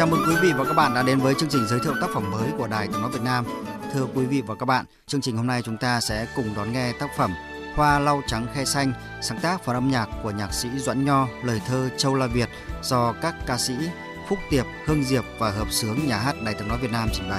Chào mừng quý vị và các bạn đã đến với chương trình giới thiệu tác phẩm mới của Đài Tiếng nói Việt Nam. Thưa quý vị và các bạn, chương trình hôm nay chúng ta sẽ cùng đón nghe tác phẩm Hoa lau trắng khe xanh, sáng tác và âm nhạc của nhạc sĩ Doãn Nho, lời thơ Châu La Việt do các ca sĩ Phúc Tiệp, Hương Diệp và hợp xướng nhà hát Đài Tiếng nói Việt Nam trình bày.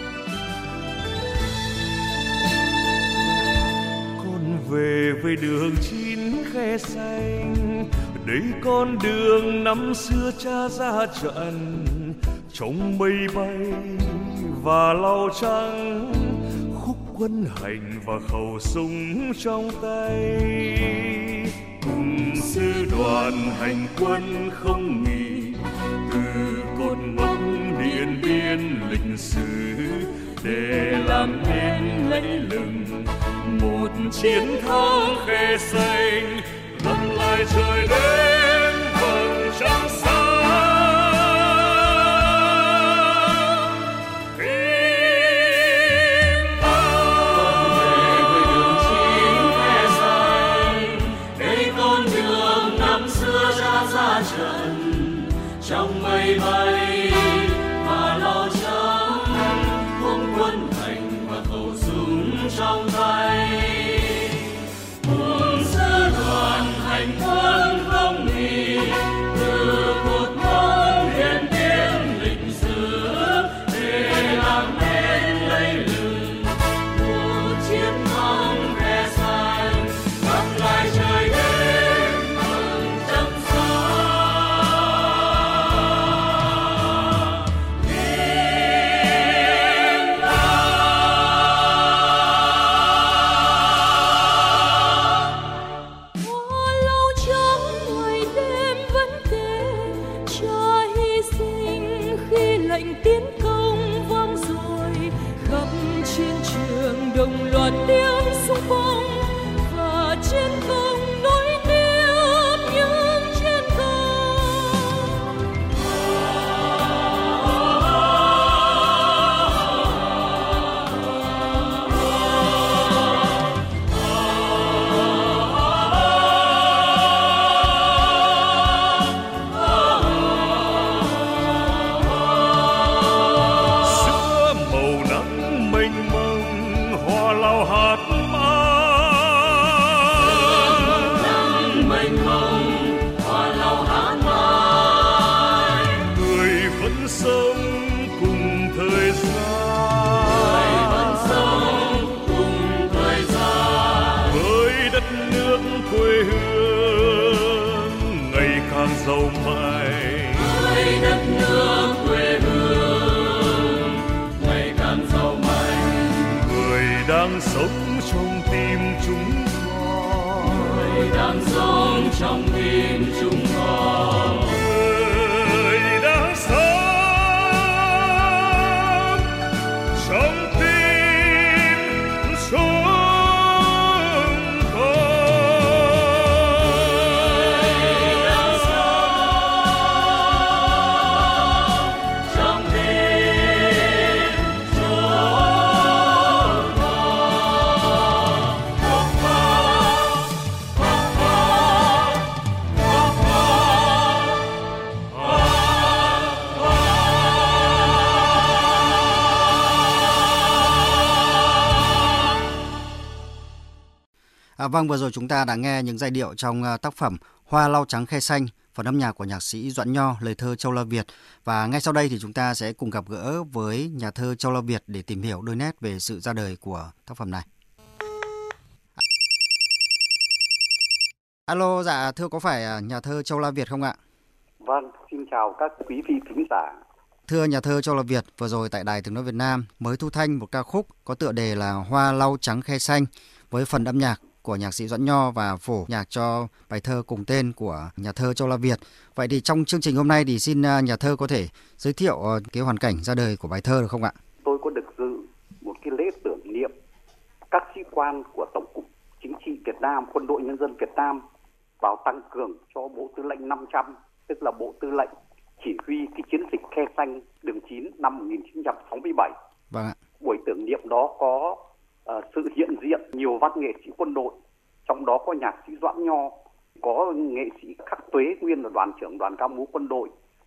Con về với đường chín khe xanh, đây con đường năm xưa cha ra trận, trong mây bay và lau trắng, khúc quân hành và khẩu súng trong tay. Cùng sư đoàn hành quân không nghỉ, từ cột mốc Điện Biên lịch sử, để làm nên lấy lừng một chiến thắng khe xanh, lấp lại trời đêm vầng trăng sáng. Trong mây bay và lau trắng, quân quân hành và khẩu súng trong tay. Cùng sư đoàn hành quân không nghỉ, từ cột mốc Điện Biên lịch sử, để làm nên lấy lừng một chiến thắng khe xanh, lấp lại trời đêm vầng trăng sáng. Đồng loạt tiếng xung phong và chiến công nối tiếp những chiến công. Giữa màu nắng mênh mông, hoa lau hát mai, người vẫn sống cùng thời gian, với đất nước quê hương ngày càng giàu mạnh, người đang sống trong tim chúng Trong tim chúng con, người đang sống trong tim chúng con. trong tim chúng Vâng, vừa rồi chúng ta đã nghe những giai điệu trong tác phẩm Hoa lau trắng khe xanh, phần âm nhạc của nhạc sĩ Doãn Nho, lời thơ Châu La Việt. Và ngay sau đây thì chúng ta sẽ cùng gặp gỡ với nhà thơ Châu La Việt để tìm hiểu đôi nét về sự ra đời của tác phẩm này. Alo, dạ thưa, có phải nhà thơ Châu La Việt không ạ? Vâng, xin chào các quý vị thính giả. Thưa nhà thơ Châu La Việt, vừa rồi tại Đài Tiếng nói Việt Nam mới thu thanh một ca khúc có tựa đề là Hoa lau trắng khe xanh với phần âm nhạc của nhạc sĩ Doãn Nho và phổ nhạc cho bài thơ cùng tên của nhà thơ Châu La Việt. Vậy thì trong chương trình hôm nay thì xin nhà thơ có thể giới thiệu cái hoàn cảnh ra đời của bài thơ được không ạ? Tôi có được dự một cái lễ tưởng niệm các sĩ quan của Tổng cục Chính trị Việt Nam, Quân đội Nhân dân Việt Nam vào tăng cường cho Bộ Tư lệnh 500, tức là Bộ Tư lệnh chỉ huy cái chiến dịch khe xanh đường 9 năm 1967. Vâng ạ. Buổi tưởng niệm đó có sự hiện diện nhiều văn nghệ sĩ quân đội, trong đó có nhạc sĩ Doãn Nho, có nghệ sĩ Khắc Tuế, nguyên là đoàn trưởng đoàn ca múa quân đội,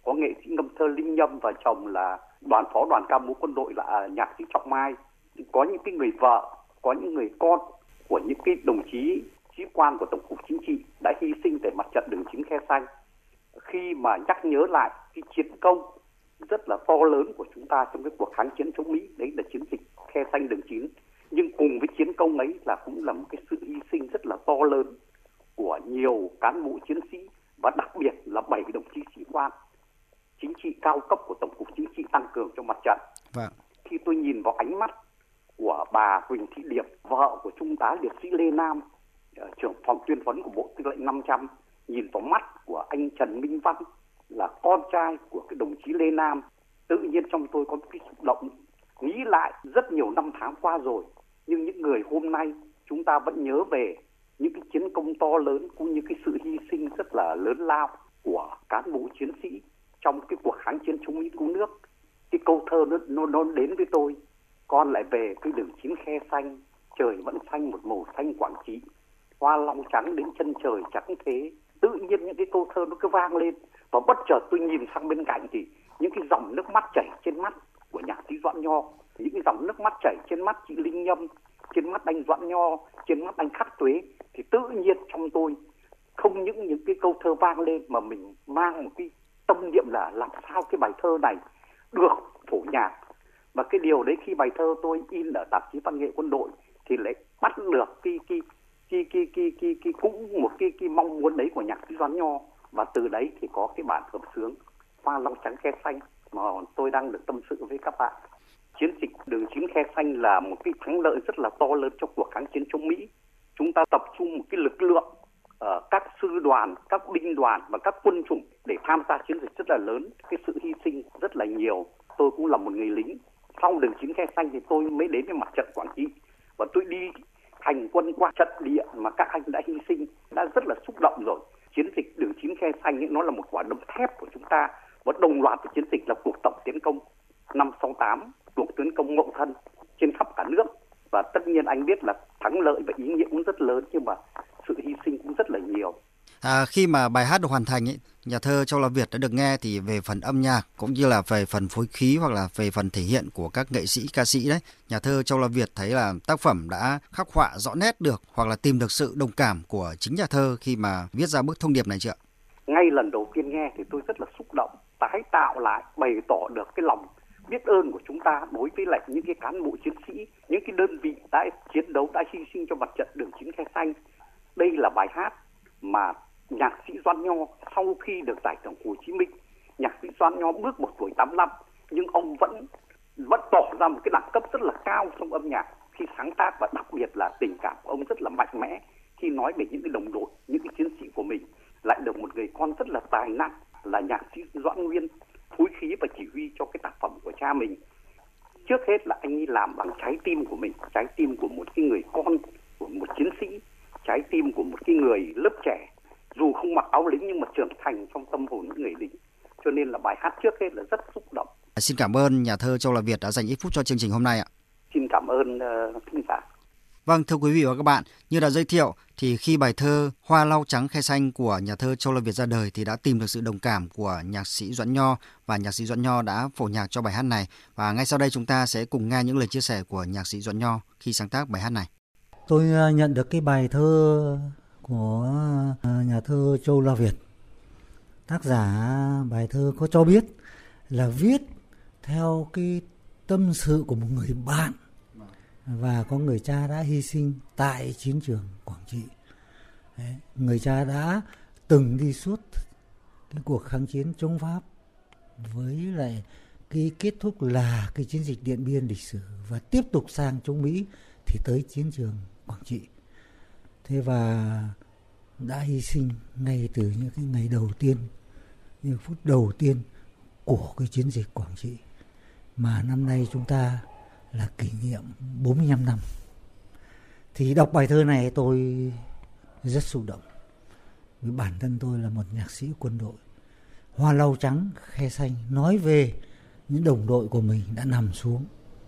có nghệ sĩ ngâm thơ Linh Nhâm và chồng là đoàn phó đoàn ca múa quân đội là nhạc sĩ Trọng Mai. Có những cái người vợ, có những người con của những cái đồng chí sĩ quan của Tổng cục Chính trị đã hy sinh tại mặt trận Đường Chín Khe Xanh. Khi mà nhắc nhớ lại cái chiến công rất là to lớn của chúng ta trong cái cuộc kháng chiến chống Mỹ, đấy là chiến dịch Khe Xanh Đường Chín. Nhưng cùng với chiến công ấy là cũng là một cái sự hy sinh rất là to lớn của nhiều cán bộ chiến sĩ và đặc biệt là 7 đồng chí sĩ quan chính trị cao cấp của Tổng cục Chính trị tăng cường trong mặt trận. Vâng. Khi tôi nhìn vào ánh mắt của bà Huỳnh Thị Điệp, vợ của Trung tá liệt sĩ Lê Nam, trưởng phòng tuyên huấn của Bộ Tư lệnh 500, nhìn vào mắt của anh Trần Minh Văn là con trai của cái đồng chí Lê Nam, tự nhiên trong tôi có một cái xúc động. Nghĩ lại rất nhiều năm tháng qua rồi, nhưng những người hôm nay chúng ta vẫn nhớ về những cái chiến công to lớn cũng như cái sự hy sinh rất là lớn lao của cán bộ chiến sĩ trong cái cuộc kháng chiến chống Mỹ cứu nước. Cái câu thơ nó đến với tôi: con lại về cái đường Chín Khe Xanh, trời vẫn xanh một màu xanh Quảng Trị, hoa long trắng đến chân trời trắng thế. Tự nhiên những cái câu thơ nó cứ vang lên, và bất chợt tôi nhìn sang bên cạnh thì những cái dòng nước mắt chảy trên mắt của nhạc sĩ Doãn Nho, những cái dòng nước mắt chảy trên mắt chị Linh Nhâm, trên mắt anh Doãn Nho, trên mắt anh Khắc Tuế, thì tự nhiên trong tôi không những cái câu thơ vang lên mà mình mang một cái tâm niệm là làm sao cái bài thơ này được phổ nhạc. Và cái điều đấy khi bài thơ tôi in ở tạp chí Văn nghệ Quân đội thì lại bắt được cũng một cái mong muốn đấy của nhạc sĩ Doãn Nho, và từ đấy thì có cái bản hợp xướng Hoa Long Trắng Khe Xanh mà tôi đang được tâm sự với các bạn. Chiến dịch Đường Chín Khe Xanh là một cái thắng lợi rất là to lớn trong cuộc kháng chiến chống Mỹ. Chúng ta tập trung một cái lực lượng các sư đoàn, các binh đoàn và các quân chủng để tham gia chiến dịch rất là lớn. Cái sự hy sinh rất là nhiều. Tôi cũng là một người lính. Sau Đường Chín Khe Xanh thì tôi mới đến với mặt trận Quảng Trị, và tôi đi hành quân qua trận địa mà các anh đã hy sinh, đã rất là xúc động rồi. Chiến dịch Đường Chín Khe Xanh ấy, nó là một quả đấm thép của chúng ta, và đồng loạt với chiến dịch là cuộc tổng tiến công năm 68, cuộc tiến công Mậu Thân trên khắp cả nước. Và tất nhiên anh biết là thắng lợi và ý nghĩa cũng rất lớn, nhưng mà sự hy sinh cũng rất là nhiều. Khi mà bài hát được hoàn thành ấy, nhà thơ Châu Lập Việt đã được nghe thì về phần âm nhạc cũng như là về phần phối khí hoặc là về phần thể hiện của các nghệ sĩ, ca sĩ đấy, nhà thơ Châu Lập Việt thấy là tác phẩm đã khắc họa rõ nét được hoặc là tìm được sự đồng cảm của chính nhà thơ khi mà viết ra bức thông điệp này chưa ạ? Ngay lần đầu tiên nghe thì tôi rất là xúc động, tái tạo lại, bày tỏ được cái lòng biết ơn của chúng ta đối với lại những cái cán bộ chiến sĩ, những cái đơn vị đã chiến đấu, đã hy sinh cho mặt trận Đường Chín Khe Xanh. Đây là bài hát mà nhạc sĩ Doãn Nho sau khi được giải thưởng Hồ Chí Minh, nhạc sĩ Doãn Nho bước một tuổi 85, nhưng ông vẫn tỏ ra một cái đẳng cấp rất là cao trong âm nhạc khi sáng tác, và đặc biệt là tình cảm của ông rất là mạnh mẽ khi nói về những cái đồng đội, những cái chiến sĩ của mình, lại được một người con rất là tài năng là nhạc sĩ Doãn Nguyên phối khí và chỉ huy cho cái tác phẩm của cha mình. Trước hết là anh ấy làm bằng trái tim của mình, trái tim của một cái người con, của một chiến sĩ, trái tim của một cái người lớp trẻ, dù không mặc áo lính nhưng mà trưởng thành trong tâm hồn những người lính. Cho nên là bài hát trước hết là rất xúc động. Xin cảm ơn nhà thơ Châu Lập Việt đã dành ít phút cho chương trình hôm nay ạ. Xin cảm ơn thính giả. Vâng, thưa quý vị và các bạn, như đã giới thiệu thì khi bài thơ Hoa Lau Trắng Khe Xanh của nhà thơ Châu Lập Việt ra đời thì đã tìm được sự đồng cảm của nhạc sĩ Doãn Nho, và nhạc sĩ Doãn Nho đã phổ nhạc cho bài hát này. Và ngay sau đây chúng ta sẽ cùng nghe những lời chia sẻ của nhạc sĩ Doãn Nho khi sáng tác bài hát này. Tôi nhận được cái bài thơ của nhà thơ Châu Lập Việt. Tác giả bài thơ có cho biết là viết theo cái tâm sự của một người bạn, và có người cha đã hy sinh tại chiến trường Quảng Trị. Đấy, người cha đã từng đi suốt cái cuộc kháng chiến chống Pháp, với lại cái kết thúc là cái chiến dịch Điện Biên lịch sử, và tiếp tục sang chống Mỹ thì tới chiến trường Quảng Trị. Thế và đã hy sinh ngay từ những cái ngày đầu tiên, những phút đầu tiên của cái chiến dịch Quảng Trị, mà năm nay chúng ta là kỷ niệm 45 năm. Thì đọc bài thơ này tôi rất xúc động, vì bản thân tôi là một nhạc sĩ quân đội. Hoa Lau Trắng Khe Xanh nói về những đồng đội của mình đã nằm xuống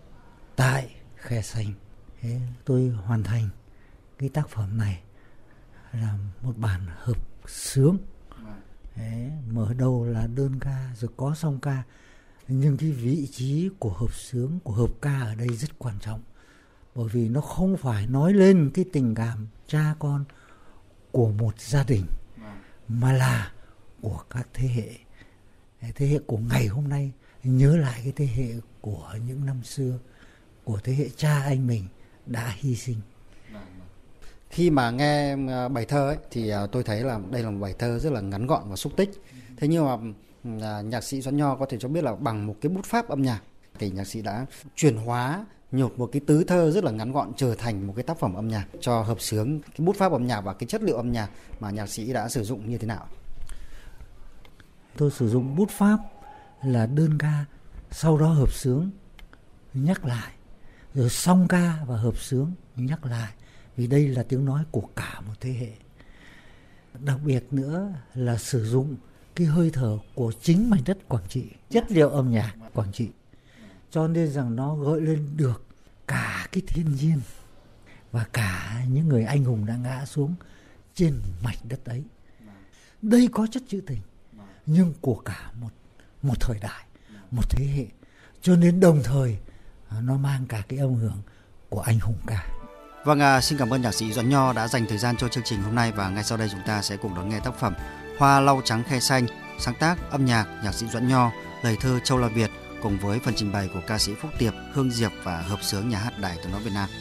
tại Khe Xanh. Thế tôi hoàn thành cái tác phẩm này là một bản hợp xướng Đấy, mở đầu là đơn ca rồi có song ca. Nhưng cái vị trí của hợp xướng, của hợp ca ở đây rất quan trọng. Bởi vì nó không phải nói lên cái tình cảm cha con của một gia đình, mà là của các thế hệ. Thế hệ của ngày hôm nay nhớ lại cái thế hệ của những năm xưa, của thế hệ cha anh mình đã hy sinh. Khi mà nghe bài thơ ấy, thì tôi thấy là đây là một bài thơ rất là ngắn gọn và xúc tích. Thế nhưng mà nhạc sĩ Doãn Nho có thể cho biết là bằng một cái bút pháp âm nhạc thì nhạc sĩ đã chuyển hóa một cái tứ thơ rất là ngắn gọn trở thành một cái tác phẩm âm nhạc cho hợp xướng. Cái bút pháp âm nhạc và cái chất liệu âm nhạc mà nhạc sĩ đã sử dụng như thế nào? Tôi sử dụng bút pháp là đơn ca, sau đó hợp xướng nhắc lại, rồi song ca và hợp xướng nhắc lại, vì đây là tiếng nói của cả một thế hệ. Đặc biệt nữa là sử dụng cái hơi thở của chính mảnh đất Quảng Trị, chất liệu âm nhạc Quảng Trị, cho nên rằng nó gợi lên được cả cái thiên nhiên và cả những người anh hùng đã ngã xuống trên mảnh đất ấy. Đây có chất trữ tình, nhưng của cả một thời đại, một thế hệ, cho nên đồng thời nó mang cả cái âm hưởng của anh hùng ca. Vâng, xin cảm ơn nhạc sĩ Doãn Nho đã dành thời gian cho chương trình hôm nay, và ngay sau đây chúng ta sẽ cùng đón nghe tác phẩm Hoa lau trắng khe xanh, sáng tác âm nhạc nhạc sĩ Doãn Nho, lời thơ Châu La Việt cùng với phần trình bày của ca sĩ Phúc Tiệp, Hương Diệp và hợp xướng nhà hát Đài Tiếng nói Việt Nam.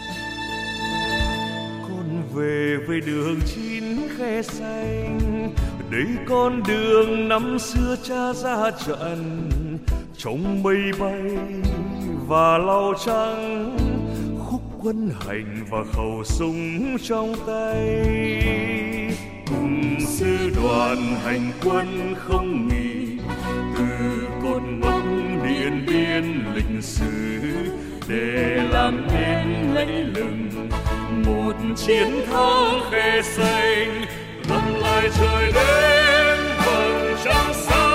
Con về với đường chín khe xanh, đây con đường năm xưa cha ra trận, trong mây bay và lau trắng, khúc quân hành và khẩu súng trong tay, cùng sư đoàn hành quân không nghỉ, từ cột mốc Điện Biên lịch sử để làm nên lẫy lừng một chiến thắng khe xanh, lấp lại trời đêm vầng trăng sáng.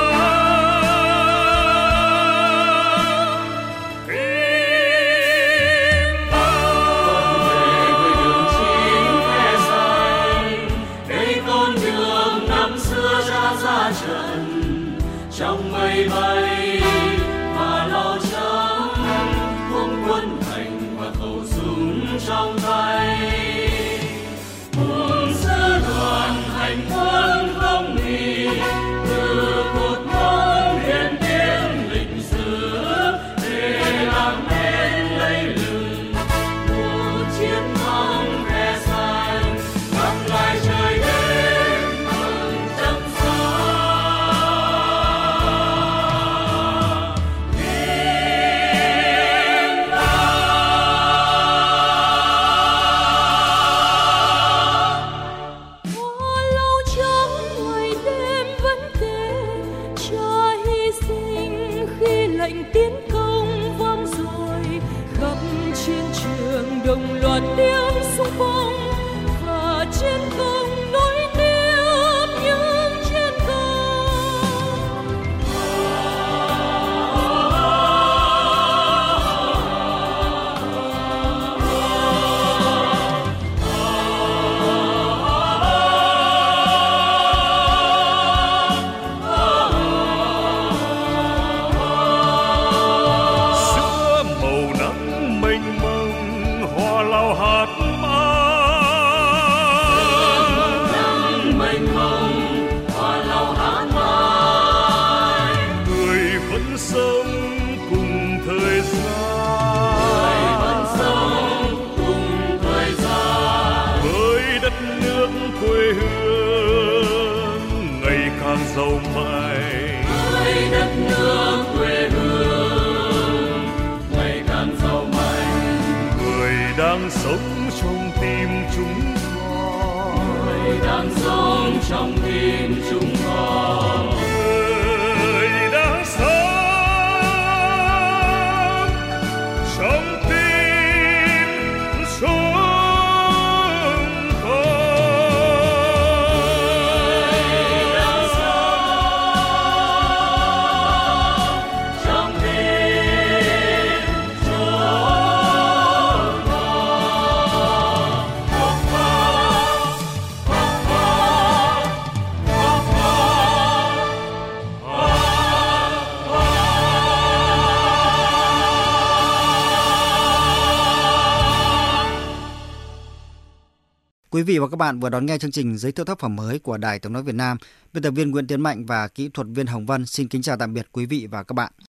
Trong mây bay và lau trắng, không quân hành và khẩu súng trong tay, cùng sư đoàn hành quân không nghỉ, từ cột mốc Điện Biên lịch sử để làm nên lẫy lừng một chiến thắng khe xanh, lấp lại trời đêm vầng trăng sáng. Đồng loạt tiếng xung phong và chiến công nối tiếp những chiến công. Giữa màu nắng mênh mông, hoa lau hạt mai, người vẫn sống cùng thời gian, với đất nước quê hương ngày càng giàu mạnh, người đang sống trong tim chúng con, người đang sống trong tim chúng con. Quý vị và các bạn vừa đón nghe chương trình giới thiệu tác phẩm mới của Đài Tiếng nói Việt Nam. Biên tập viên Nguyễn Tiến Mạnh và kỹ thuật viên Hồng Vân xin kính chào tạm biệt quý vị và các bạn.